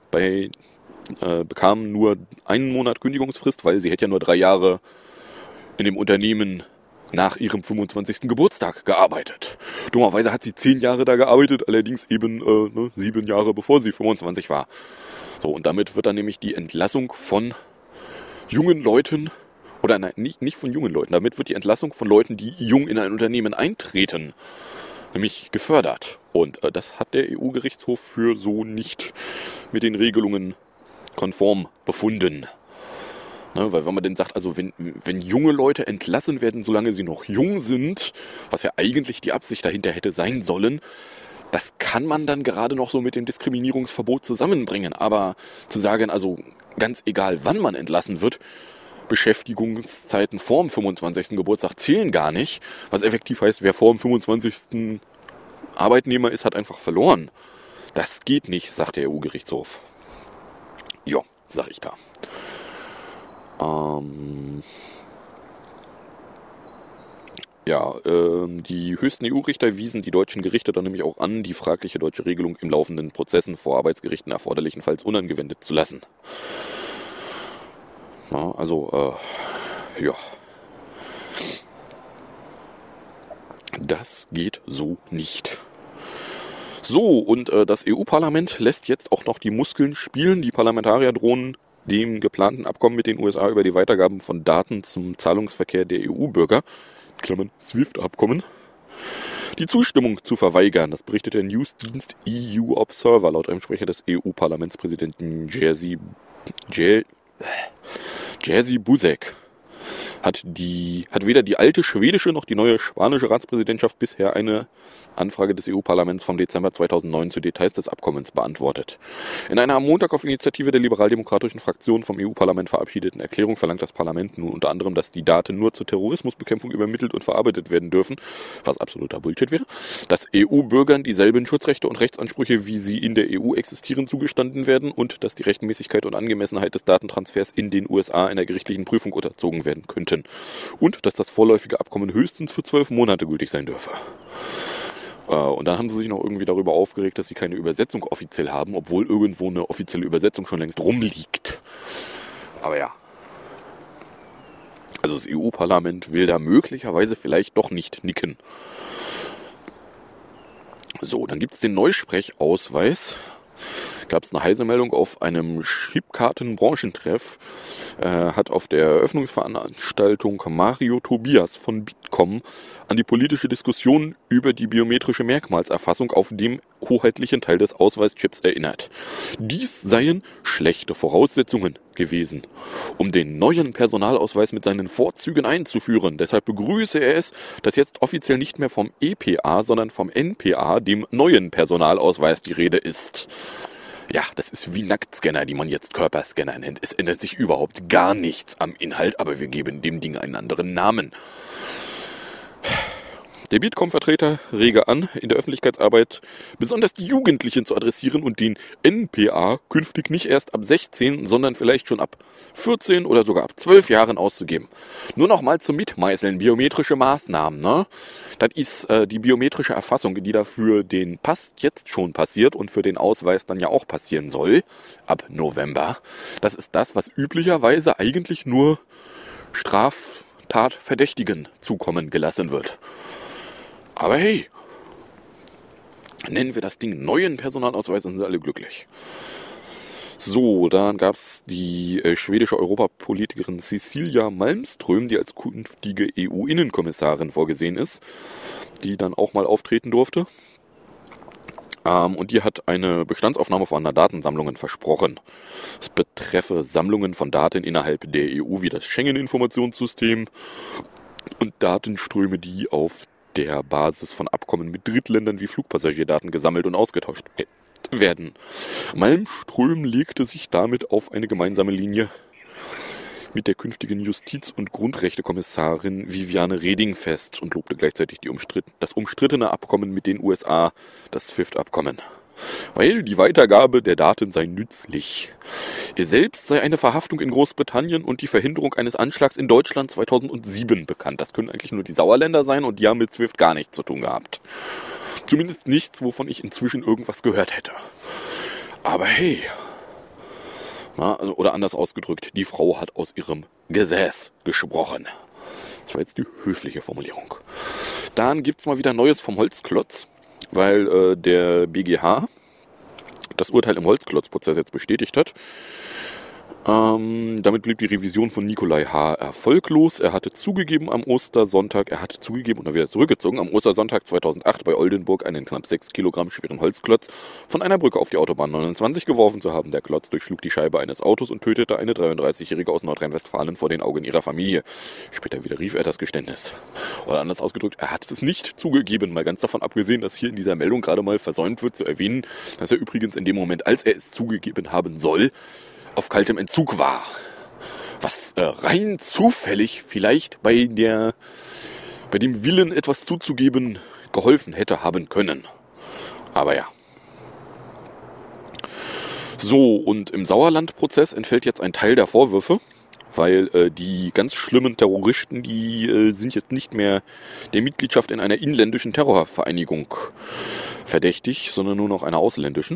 nur 1 Monat Kündigungsfrist, weil sie hätte ja nur 3 Jahre in dem Unternehmen nach ihrem 25. Geburtstag gearbeitet. Dummerweise hat sie 10 Jahre da gearbeitet, allerdings eben 7 Jahre bevor sie 25 war. So, und damit wird dann nämlich die Entlassung von jungen Leuten, oder nein, nicht von jungen Leuten, damit wird die Entlassung von Leuten, die jung in ein Unternehmen eintreten, nämlich gefördert. Und das hat der EU-Gerichtshof für so nicht mit den Regelungen konform befunden. Ne, weil wenn man denn sagt, also wenn junge Leute entlassen werden, solange sie noch jung sind, was ja eigentlich die Absicht dahinter hätte sein sollen, das kann man dann gerade noch so mit dem Diskriminierungsverbot zusammenbringen. Aber zu sagen, also ganz egal wann man entlassen wird, Beschäftigungszeiten vor dem 25. Geburtstag zählen gar nicht, was effektiv heißt, wer vor dem 25. Arbeitnehmer ist, hat einfach verloren. Das geht nicht, sagt der EU-Gerichtshof. Ja, sag ich da. Die höchsten EU-Richter wiesen die deutschen Gerichte dann nämlich auch an, die fragliche deutsche Regelung im laufenden Prozessen vor Arbeitsgerichten erforderlichenfalls unangewendet zu lassen. Ja, also, ja. Das geht so nicht. So, und das EU-Parlament lässt jetzt auch noch die Muskeln spielen. Die Parlamentarier drohen dem geplanten Abkommen mit den USA über die Weitergabe von Daten zum Zahlungsverkehr der EU-Bürger, Klammern SWIFT-Abkommen, die Zustimmung zu verweigern. Das berichtet der Newsdienst EU Observer laut einem Sprecher des EU-Parlamentspräsidenten Jerzy Buzek. Hat weder die alte schwedische noch die neue spanische Ratspräsidentschaft bisher eine Anfrage des EU-Parlaments vom Dezember 2009 zu Details des Abkommens beantwortet. In einer am Montag auf Initiative der liberaldemokratischen Fraktion vom EU-Parlament verabschiedeten Erklärung verlangt das Parlament nun unter anderem, dass die Daten nur zur Terrorismusbekämpfung übermittelt und verarbeitet werden dürfen, was absoluter Bullshit wäre, dass EU-Bürgern dieselben Schutzrechte und Rechtsansprüche, wie sie in der EU existieren, zugestanden werden und dass die Rechtmäßigkeit und Angemessenheit des Datentransfers in den USA einer gerichtlichen Prüfung unterzogen werden könnten und dass das vorläufige Abkommen höchstens für 12 Monate gültig sein dürfe. Und dann haben sie sich noch irgendwie darüber aufgeregt, dass sie keine Übersetzung offiziell haben, obwohl irgendwo eine offizielle Übersetzung schon längst rumliegt. Aber ja. Also das EU-Parlament will da möglicherweise vielleicht doch nicht nicken. So, dann gibt es den Neusprechausweis. Gab es eine heiße Meldung auf einem Chipkarten-Branchentreff. Hat auf der Eröffnungsveranstaltung Mario Tobias von Bitkom an die politische Diskussion über die biometrische Merkmalserfassung auf dem hoheitlichen Teil des Ausweischips erinnert. Dies seien schlechte Voraussetzungen gewesen, um den neuen Personalausweis mit seinen Vorzügen einzuführen. Deshalb begrüße er es, dass jetzt offiziell nicht mehr vom EPA, sondern vom NPA, dem neuen Personalausweis, die Rede ist. Ja, das ist wie Nacktscanner, die man jetzt Körperscanner nennt. Es ändert sich überhaupt gar nichts am Inhalt, aber wir geben dem Ding einen anderen Namen. Der Bitkom-Vertreter rege an, in der Öffentlichkeitsarbeit besonders die Jugendlichen zu adressieren und den NPA künftig nicht erst ab 16, sondern vielleicht schon ab 14 oder sogar ab 12 Jahren auszugeben. Nur noch mal zum Mitmeißeln, biometrische Maßnahmen, ne? Das ist die biometrische Erfassung, die da für den Pass jetzt schon passiert und für den Ausweis dann ja auch passieren soll, ab November. Das ist das, was üblicherweise eigentlich nur Straftatverdächtigen zukommen gelassen wird. Aber hey, nennen wir das Ding neuen Personalausweis und sind alle glücklich. So, dann gab es die schwedische Europapolitikerin Cecilia Malmström, die als künftige EU-Innenkommissarin vorgesehen ist, die dann auch mal auftreten durfte. Und die hat eine Bestandsaufnahme von Datensammlungen versprochen. Es betreffe Sammlungen von Daten innerhalb der EU wie das Schengen-Informationssystem und Datenströme, die auf der Basis von Abkommen mit Drittländern wie Flugpassagierdaten gesammelt und ausgetauscht werden. Malmström legte sich damit auf eine gemeinsame Linie mit der künftigen Justiz- und Grundrechtekommissarin Viviane Reding fest und lobte gleichzeitig das umstrittene Abkommen mit den USA, das SWIFT-Abkommen. Weil die Weitergabe der Daten sei nützlich. Ihr selbst sei eine Verhaftung in Großbritannien und die Verhinderung eines Anschlags in Deutschland 2007 bekannt. Das können eigentlich nur die Sauerländer sein und die haben mit SWIFT gar nichts zu tun gehabt. Zumindest nichts, wovon ich inzwischen irgendwas gehört hätte. Aber hey, oder anders ausgedrückt, die Frau hat aus ihrem Gesäß gesprochen. Das war jetzt die höfliche Formulierung. Dann gibt's mal wieder Neues vom Holzklotz, weil der BGH das Urteil im Holzklotzprozess jetzt bestätigt hat. Damit blieb die Revision von Nikolai H. erfolglos. Er hatte zugegeben am Ostersonntag, und dann wieder zurückgezogen, am Ostersonntag 2008 bei Oldenburg einen knapp 6 Kilogramm schweren Holzklotz von einer Brücke auf die Autobahn 29 geworfen zu haben. Der Klotz durchschlug die Scheibe eines Autos und tötete eine 33-Jährige aus Nordrhein-Westfalen vor den Augen ihrer Familie. Später widerrief er das Geständnis. Oder anders ausgedrückt, er hat es nicht zugegeben, mal ganz davon abgesehen, dass hier in dieser Meldung gerade mal versäumt wird zu erwähnen, dass er übrigens in dem Moment, als er es zugegeben haben soll, auf kaltem Entzug war. Was rein zufällig vielleicht bei dem Willen, etwas zuzugeben, geholfen hätte haben können. Aber ja. So, und im Sauerland-Prozess entfällt jetzt ein Teil der Vorwürfe, weil die ganz schlimmen Terroristen, die sind jetzt nicht mehr der Mitgliedschaft in einer inländischen Terrorvereinigung verdächtig, sondern nur noch einer ausländischen.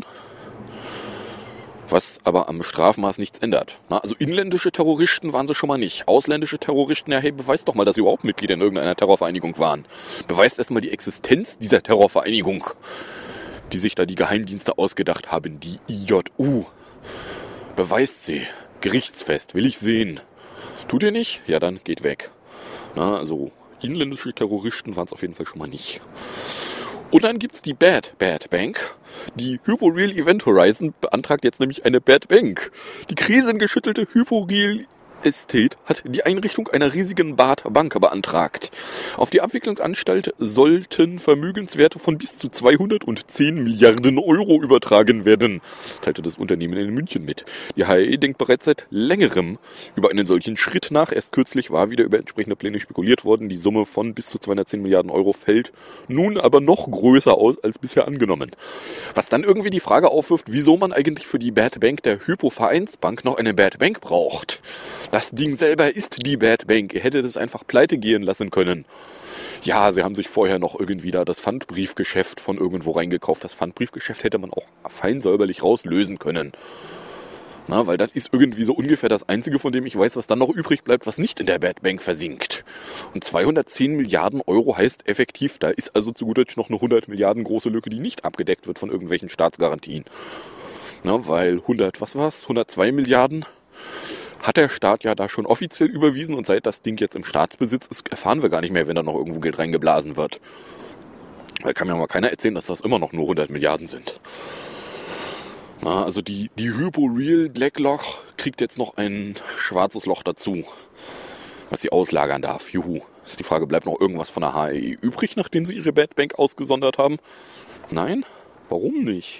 Was aber am Strafmaß nichts ändert. Also inländische Terroristen waren sie schon mal nicht. Ausländische Terroristen, ja hey, beweist doch mal, dass sie überhaupt Mitglieder in irgendeiner Terrorvereinigung waren. Beweist erstmal die Existenz dieser Terrorvereinigung, die sich da die Geheimdienste ausgedacht haben, die IJU. Beweist sie. Gerichtsfest, will ich sehen. Tut ihr nicht? Ja, dann geht weg. Also inländische Terroristen waren es auf jeden Fall schon mal nicht. Und dann gibt's die Bad Bank. Die Hyporeal Event Horizon beantragt jetzt nämlich eine Bad Bank. Die krisengeschüttelte Hyporeal Estate hat die Einrichtung einer riesigen Bad Bank beantragt. Auf die Abwicklungsanstalt sollten Vermögenswerte von bis zu 210 Milliarden Euro übertragen werden, teilte das Unternehmen in München mit. Die HAE denkt bereits seit längerem über einen solchen Schritt nach. Erst kürzlich war wieder über entsprechende Pläne spekuliert worden. Die Summe von bis zu 210 Milliarden Euro fällt nun aber noch größer aus als bisher angenommen. Was dann irgendwie die Frage aufwirft, wieso man eigentlich für die Bad Bank der Hypo Vereinsbank noch eine Bad Bank braucht. Das Ding selber ist die Bad Bank. Ihr hättet es einfach pleite gehen lassen können. Ja, sie haben sich vorher noch irgendwie da das Pfandbriefgeschäft von irgendwo reingekauft. Das Pfandbriefgeschäft hätte man auch fein säuberlich rauslösen können. Na, weil das ist irgendwie so ungefähr das Einzige, von dem ich weiß, was dann noch übrig bleibt, was nicht in der Bad Bank versinkt. Und 210 Milliarden Euro heißt effektiv, da ist also zu gut Deutsch noch eine 100 Milliarden große Lücke, die nicht abgedeckt wird von irgendwelchen Staatsgarantien. Na, weil 102 Milliarden hat der Staat ja da schon offiziell überwiesen und seit das Ding jetzt im Staatsbesitz ist, erfahren wir gar nicht mehr, wenn da noch irgendwo Geld reingeblasen wird. Weil kann mir mal keiner erzählen, dass das immer noch nur 100 Milliarden sind. Na, also die Hypo-Real Black Loch kriegt jetzt noch ein schwarzes Loch dazu, was sie auslagern darf. Juhu. Ist die Frage, bleibt noch irgendwas von der HRE übrig, nachdem sie ihre Bad Bank ausgesondert haben? Nein? Warum nicht?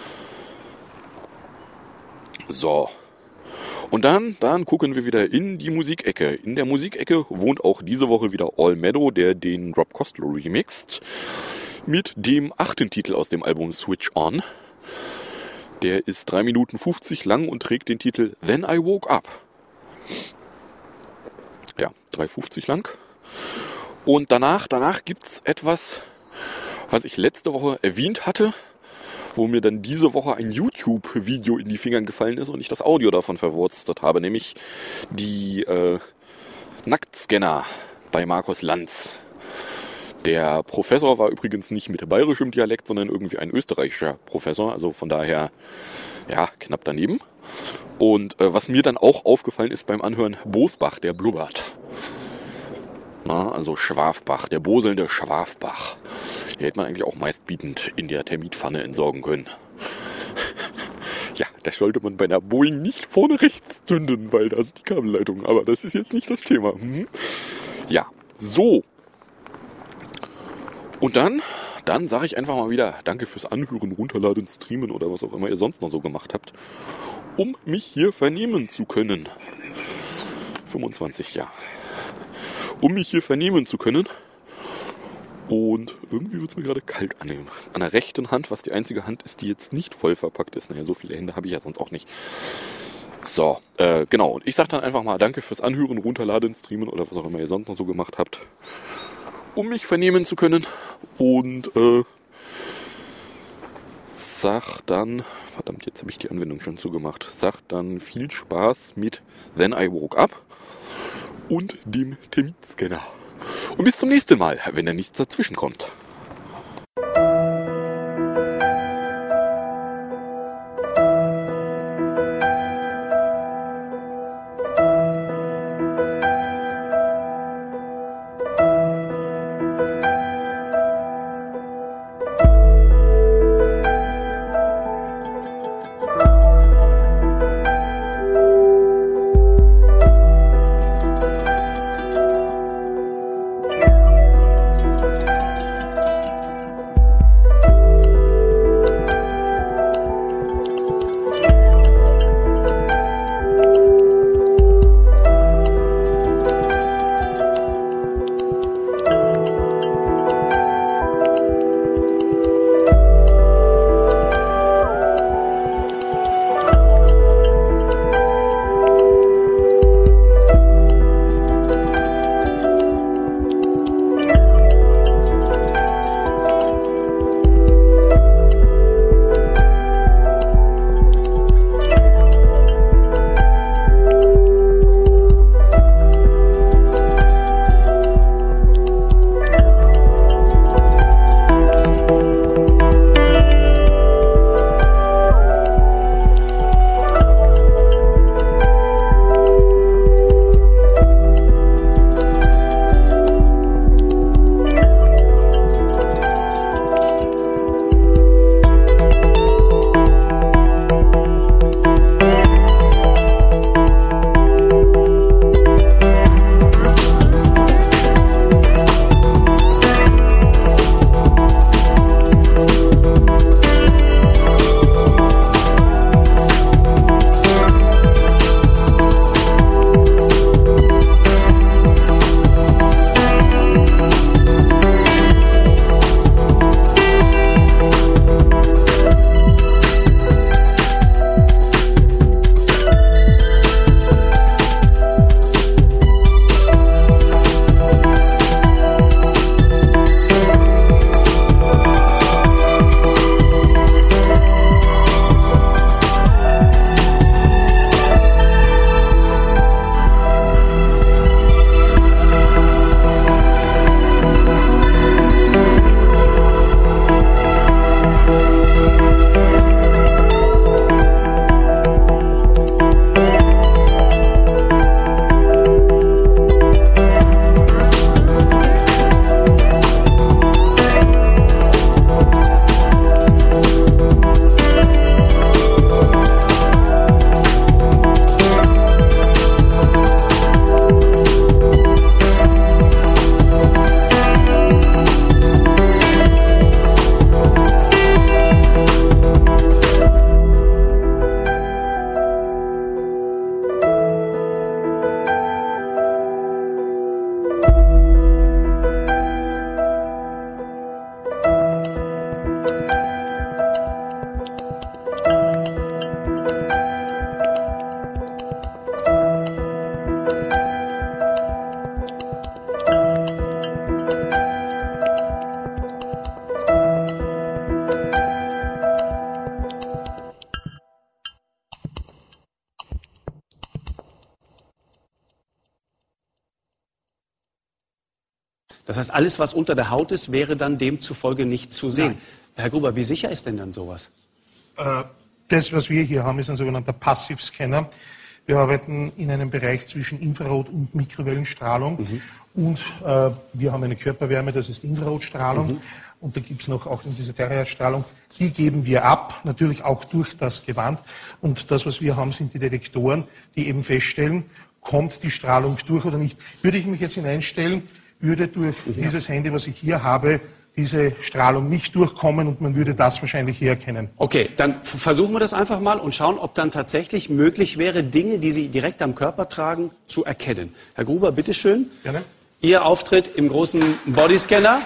So. Und dann gucken wir wieder in die Musikecke. In der Musikecke wohnt auch diese Woche wieder All Meadow, der den Rob Costello remixt. Mit dem 8. Titel aus dem Album Switch On. Der ist 3 Minuten 50 lang und trägt den Titel Then I Woke Up. Ja, 3,50 lang. Und danach gibt's etwas, was ich letzte Woche erwähnt hatte, wo mir dann diese Woche ein YouTube-Video in die Finger gefallen ist und ich das Audio davon verwurstet habe, nämlich die Nacktscanner bei Markus Lanz. Der Professor war übrigens nicht mit bayerischem Dialekt, sondern irgendwie ein österreichischer Professor, also von daher, ja, knapp daneben. Und was mir dann auch aufgefallen ist beim Anhören, Bosbach, der blubbert. Na, also Schwafbach, der boselnde Schwafbach. Den hätte man eigentlich auch meistbietend in der Termitpfanne entsorgen können. Ja, das sollte man bei einer Boeing nicht vorne rechts zünden, weil da ist die Kabelleitung. Aber das ist jetzt nicht das Thema. Ja, so. Und dann sage ich einfach mal wieder Danke fürs Anhören, Runterladen, Streamen oder was auch immer ihr sonst noch so gemacht habt, um mich hier vernehmen zu können. 25, ja. Um mich hier vernehmen zu können. Und irgendwie wird es mir gerade kalt an der rechten Hand, was die einzige Hand ist, die jetzt nicht voll verpackt ist. Naja, so viele Hände habe ich ja sonst auch nicht. So, genau. Und ich sage dann einfach mal Danke fürs Anhören, Runterladen, Streamen oder was auch immer ihr sonst noch so gemacht habt, um mich vernehmen zu können. Und sag dann, verdammt, jetzt habe ich die Anwendung schon zugemacht, sag dann viel Spaß mit Then I Woke Up und dem Termitscanner. Und bis zum nächsten Mal, wenn da nichts dazwischen kommt. Das heißt, alles, was unter der Haut ist, wäre dann demzufolge nicht zu sehen. Nein. Herr Gruber, wie sicher ist denn dann sowas? Das, was wir hier haben, ist ein sogenannter Passivscanner. Wir arbeiten in einem Bereich zwischen Infrarot- und Mikrowellenstrahlung. Und wir haben eine Körperwärme, das ist Infrarotstrahlung. Und da gibt es noch auch diese Terahertzstrahlung. Die geben wir ab, natürlich auch durch das Gewand. Und das, was wir haben, sind die Detektoren, die eben feststellen, kommt die Strahlung durch oder nicht. Würde ich mich jetzt hineinstellen, würde durch dieses Handy, was ich hier habe, diese Strahlung nicht durchkommen und man würde das wahrscheinlich hier erkennen. Okay, dann versuchen wir das einfach mal und schauen, ob dann tatsächlich möglich wäre, Dinge, die Sie direkt am Körper tragen, zu erkennen. Herr Gruber, bitteschön. Gerne. Ihr Auftritt im großen Bodyscanner.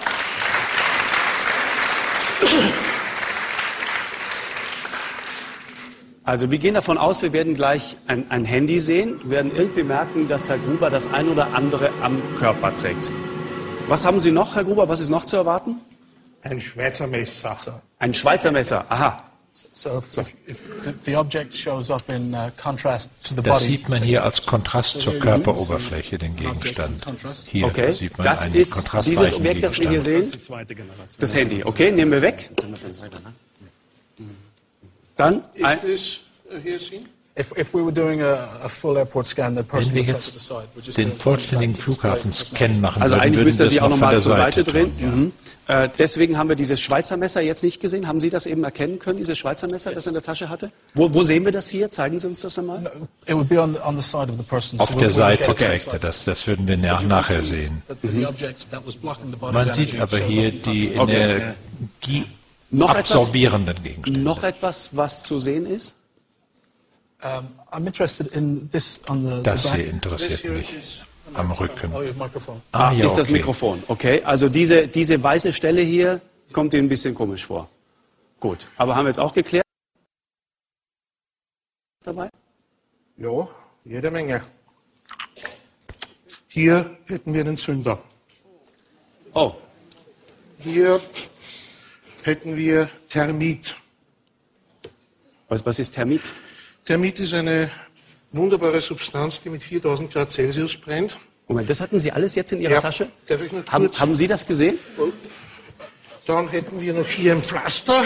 Also wir gehen davon aus, wir werden gleich ein Handy sehen, werden irgendwie merken, dass Herr Gruber das ein oder andere am Körper trägt. Was haben Sie noch, Herr Gruber? Was ist noch zu erwarten? Ein Schweizer Messer. Ein Schweizer Messer, aha. If the object shows up in contrast to the body. Das sieht man hier als Kontrast zur Körperoberfläche, den Gegenstand. Hier sieht man das einen ist kontrastreichen dieses Objekt, das wir hier sehen. Das Handy, okay, nehmen wir weg. Dann Ist es hier sehen? If we were doing a full airport scan, the person Wenn wir would touch at the jetzt side. We're just den gonna vollständigen Flughafenscan machen also würden, eigentlich würden müsste er wir sich das auch noch nochmal von zur der Seite drehen. tun, ja. Deswegen haben wir dieses Schweizer Messer jetzt nicht gesehen. Haben Sie das eben erkennen können, dieses Schweizer Messer, das er in der Tasche hatte? Wo sehen wir das hier? Zeigen Sie uns das einmal. It would be on the side of the person. Auf der Seite trägt er das. Das würden wir nachher sehen. Man sieht aber hier die energieabsorbierenden Gegenstände. Noch etwas, was zu sehen ist? I'm interested in this on the Das back. hier interessiert mich am Rücken. Oh, your microphone. Ja, ist das okay. Mikrofon, okay. Also diese weiße Stelle hier kommt Ihnen ein bisschen komisch vor. Gut, aber haben wir jetzt auch geklärt? Dabei? Ja, jede Menge. Hier hätten wir einen Zünder. Oh, Hier hätten wir Thermit. was ist Thermit? Thermit ist eine wunderbare Substanz, die mit 4000 Grad Celsius brennt. Moment, das hatten Sie alles jetzt in Ihrer Ja, Tasche? darf ich noch kurz? Haben Sie das gesehen? Dann hätten wir noch hier ein Pflaster,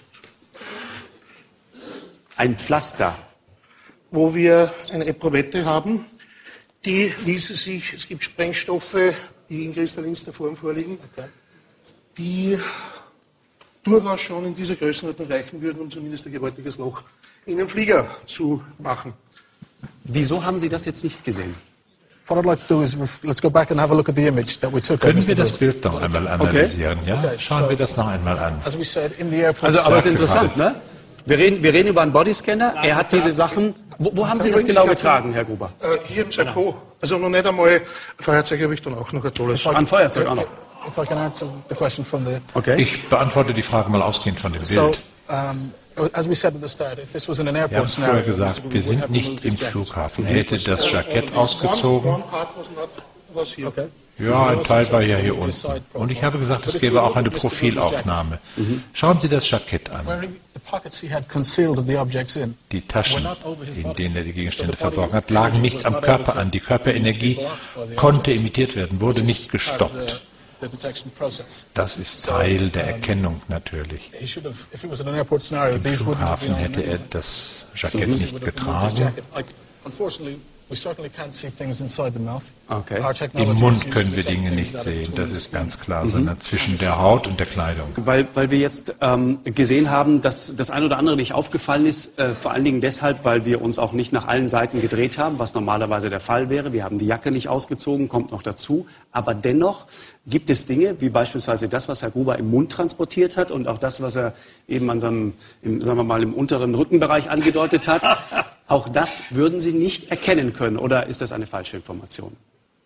Ein Pflaster. wo wir eine Epruvette haben. Die ließe sich, es gibt Sprengstoffe, die in kristallinster Form vorliegen, die durchaus schon in dieser Größenordnung reichen würden, um zumindest ein gewaltiges Loch in den Flieger zu machen. Wieso haben Sie das jetzt nicht gesehen? What I'd like to do is let's go back and have a look at the image that we took. Können wir das Bild noch einmal analysieren? Ja? Schauen wir das noch einmal an. As we said, in the airport. Also, aber es ist sagte interessant, ne? Wir reden über einen Bodyscanner. Er hat diese Sachen. Wo haben Sie das genau getragen, Herr Gruber? Hier im Sakko. Also noch nicht einmal, Feuerzeug habe ich dann auch noch ein tolles. Ein Feuerzeug auch noch. If I can answer the question from the. Okay. Ich beantworte die Frage mal ausgehend von dem So, Bild. as we said at the start, if this was in an Wir airport haben vorher scenario, gesagt, wir sind nicht im Flughafen. Er hätte das Jackett ausgezogen. One part was hier. Okay. Ja, ein Teil war ja hier unten. Und ich habe gesagt, es gäbe auch eine Profilaufnahme. Schauen Sie das Jackett an. Wearing the pockets he had concealed the objects in. Die Taschen, in denen er die Gegenstände verborgen hat, lagen nicht am Körper an. Die Körperenergie konnte imitiert werden, wurde nicht gestoppt. The detection process. Das ist Teil der Erkennung natürlich. He should have, if it was in an airport scenario, Im these wouldn't have Flughafen been hätte er das Jackett nicht getragen. Unfortunately, we certainly can't see things inside the mouth. Okay. Our technology Im is Mund used können to wir detect Dinge things nicht that sehen, das includes- ist ganz klar, sondern zwischen der Haut und der Kleidung. Weil wir jetzt gesehen haben, dass das ein oder andere nicht aufgefallen ist, vor allen Dingen deshalb, weil wir uns auch nicht nach allen Seiten gedreht haben, was normalerweise der Fall wäre. Wir haben die Jacke nicht ausgezogen, kommt noch dazu. Aber dennoch gibt es Dinge, wie beispielsweise das, was Herr Gruber im Mund transportiert hat und auch das, was er eben an seinem, sagen wir mal, im unteren Rückenbereich angedeutet hat. Auch das würden Sie nicht erkennen können, oder ist das eine falsche Information?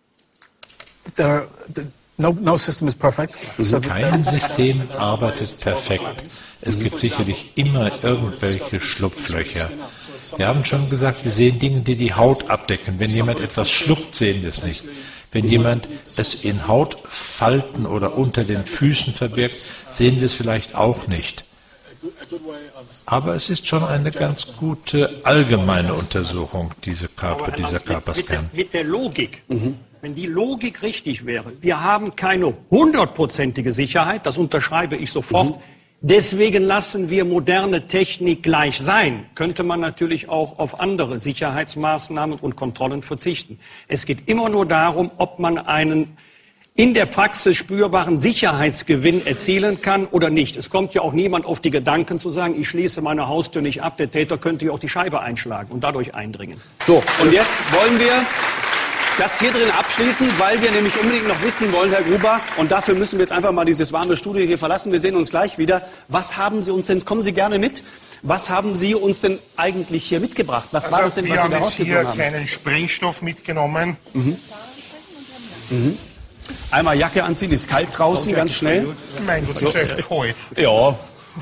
No system is perfect. So Kein System arbeitet perfekt. Es gibt sicherlich immer irgendwelche Schlupflöcher. Wir haben schon gesagt, wir sehen Dinge, die die Haut abdecken. Wenn jemand etwas schluckt, sehen wir es nicht. Wenn jemand es in Hautfalten oder unter den Füßen verbirgt, sehen wir es vielleicht auch nicht. Aber es ist schon eine ganz gute allgemeine Untersuchung, dieser Körperscan. Mit der Logik wenn die Logik richtig wäre, wir haben keine 100%ige Sicherheit, das unterschreibe ich sofort, deswegen lassen wir moderne Technik gleich sein, könnte man natürlich auch auf andere Sicherheitsmaßnahmen und Kontrollen verzichten. Es geht immer nur darum, ob man einen in der Praxis spürbaren Sicherheitsgewinn erzielen kann oder nicht. Es kommt ja auch niemand auf die Gedanken zu sagen, ich schließe meine Haustür nicht ab, der Täter könnte ja auch die Scheibe einschlagen und dadurch eindringen. So, und jetzt wollen wir das hier drin abschließen, weil wir nämlich unbedingt noch wissen wollen, Herr Gruber, und dafür müssen wir jetzt einfach mal dieses warme Studio hier verlassen. Wir sehen uns gleich wieder. Was haben Sie uns denn, kommen Sie gerne mit, was haben Sie uns denn eigentlich hier mitgebracht? Was war das denn, was Sie da rausgezogen haben? Wir haben jetzt hier keinen Sprengstoff mitgenommen. Einmal Jacke anziehen, ist kalt draußen, ganz schnell. Mein Gott, ist echt kalt. Ja.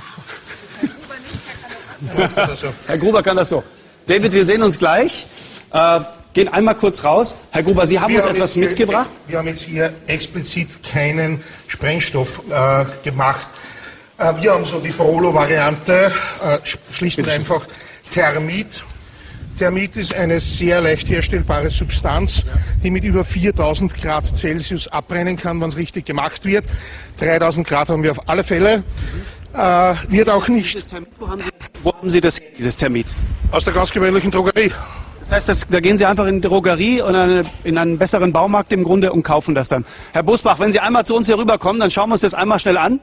Herr Gruber kann das so. David, wir sehen uns gleich. Gehen einmal kurz raus. Herr Gruber, Sie haben uns etwas mitgebracht. Wir haben jetzt hier explizit keinen Sprengstoff gemacht. Wir haben so die Prolo-Variante, schlicht und einfach Thermit. Thermit ist eine sehr leicht herstellbare Substanz, die mit über 4000 Grad Celsius abbrennen kann, wenn es richtig gemacht wird. 3000 Grad haben wir auf alle Fälle. Wird auch nicht... Wo haben Sie das, dieses Thermit? Aus der ganz gewöhnlichen Drogerie. Das heißt, da gehen Sie einfach in die Drogerie oder in einen besseren Baumarkt im Grunde und kaufen das dann. Herr Busbach, wenn Sie einmal zu uns hier rüberkommen, dann schauen wir uns das einmal schnell an.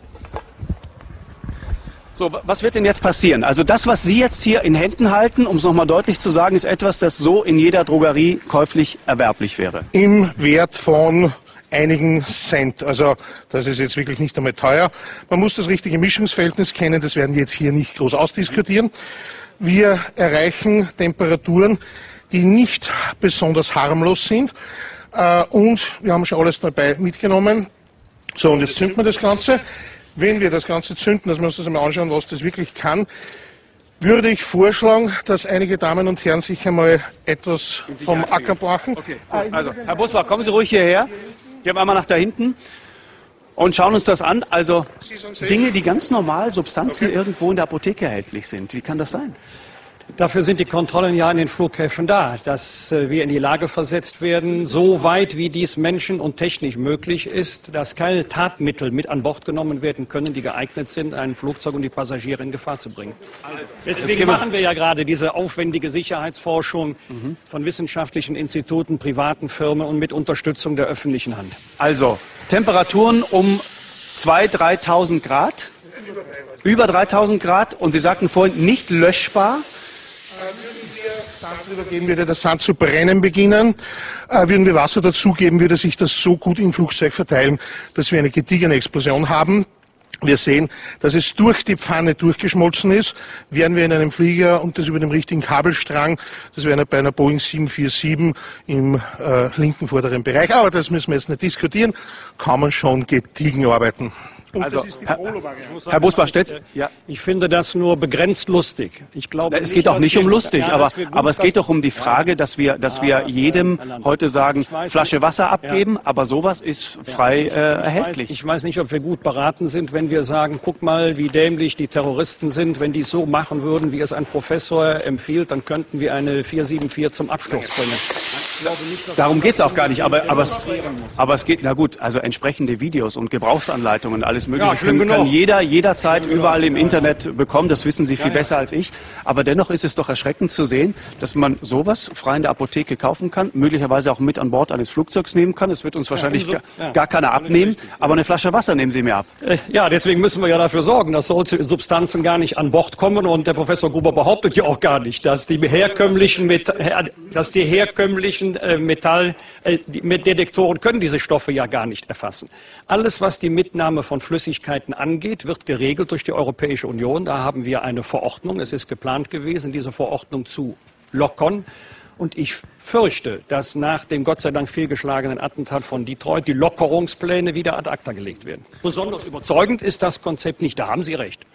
So, was wird denn jetzt passieren? Also das, was Sie jetzt hier in Händen halten, um es nochmal deutlich zu sagen, ist etwas, das so in jeder Drogerie käuflich erwerblich wäre. Im Wert von einigen Cent. Also das ist jetzt wirklich nicht einmal teuer. Man muss das richtige Mischungsverhältnis kennen, das werden wir jetzt hier nicht groß ausdiskutieren. Wir erreichen Temperaturen, die nicht besonders harmlos sind. Und wir haben schon alles dabei mitgenommen. So, und jetzt zünden wir das Ganze. Wenn wir das Ganze zünden, dass wir uns das einmal anschauen, was das wirklich kann, würde ich vorschlagen, dass einige Damen und Herren sich einmal etwas vom Acker machen. Okay, also, Herr Busbach, kommen Sie ruhig hierher. Gehen wir einmal nach da hinten und schauen uns das an. Also Dinge, die ganz normal, Substanzen irgendwo in der Apotheke erhältlich sind. Wie kann das sein? Dafür sind die Kontrollen ja an den Flughäfen da, dass wir in die Lage versetzt werden, so weit wie dies menschen- und technisch möglich ist, dass keine Tatmittel mit an Bord genommen werden können, die geeignet sind, ein Flugzeug und die Passagiere in Gefahr zu bringen. Deswegen machen wir ja gerade diese aufwendige Sicherheitsforschung von wissenschaftlichen Instituten, privaten Firmen und mit Unterstützung der öffentlichen Hand. Also Temperaturen um 2.000, 3.000 Grad, über 3.000 Grad, und Sie sagten vorhin nicht löschbar. Würde der Sand zu brennen beginnen, würden wir Wasser dazugeben, würde sich das so gut im Flugzeug verteilen, dass wir eine gediegene Explosion haben. Wir sehen, dass es durch die Pfanne durchgeschmolzen ist. Wären wir in einem Flieger und das über dem richtigen Kabelstrang, das wäre bei einer Boeing 747 im linken vorderen Bereich. Aber das müssen wir jetzt nicht diskutieren, kann man schon gediegen arbeiten. Und also, das ist die Prolo-Variante. Herr Busbach, stellt, ja. Ich finde das nur begrenzt lustig. Ich glaube, es geht auch nicht um lustig, aber es geht doch um die Frage, dass wir jedem heute sagen, Flasche Wasser abgeben, aber sowas ist frei erhältlich. Ich weiß nicht, ob wir gut beraten sind, wenn wir sagen, guck mal, wie dämlich die Terroristen sind. Wenn die es so machen würden, wie es ein Professor empfiehlt, dann könnten wir eine 474 zum Absturz bringen. Darum geht es auch gar nicht, aber es geht, na gut, also entsprechende Videos und Gebrauchsanleitungen, alles Mögliche kann jeder jederzeit überall im Internet bekommen, das wissen Sie viel besser als ich, aber dennoch ist es doch erschreckend zu sehen, dass man sowas frei in der Apotheke kaufen kann, möglicherweise auch mit an Bord eines Flugzeugs nehmen kann, es wird uns wahrscheinlich gar keiner abnehmen, aber eine Flasche Wasser nehmen Sie mir ab. Ja, deswegen müssen wir ja dafür sorgen, dass solche Substanzen gar nicht an Bord kommen, und der Professor Gruber behauptet ja auch gar nicht, dass die herkömmlichen Metalldetektoren können diese Stoffe ja gar nicht erfassen. Alles, was die Mitnahme von Flüssigkeiten angeht, wird geregelt durch die Europäische Union. Da haben wir eine Verordnung. Es ist geplant gewesen, diese Verordnung zu lockern. Und ich fürchte, dass nach dem Gott sei Dank fehlgeschlagenen Attentat von Detroit die Lockerungspläne wieder ad acta gelegt werden. Besonders überzeugend ist das Konzept nicht. Da haben Sie recht.